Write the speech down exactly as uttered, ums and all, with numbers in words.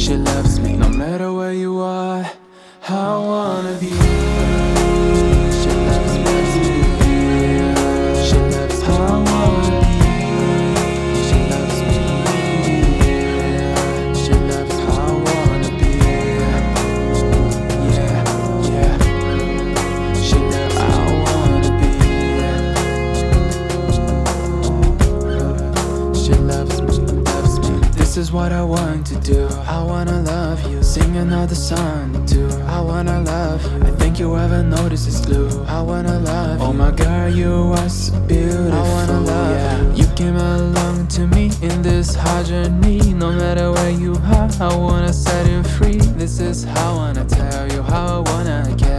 She loves me no matter where you are. I wanna be. She loves me. She loves me. I wanna be. She loves me. She loves how I wanna be. Yeah, yeah. She loves how I wanna be. She loves me, loves me. This is what I want to do. I wanna love you, sing another song too. I wanna love you. I think you ever noticed it's blue. I wanna love you. Oh my girl, you are so beautiful. I wanna love you. You came along to me in this hard journey. No matter where you are, I wanna set you free. This is how I wanna tell you how I wanna get.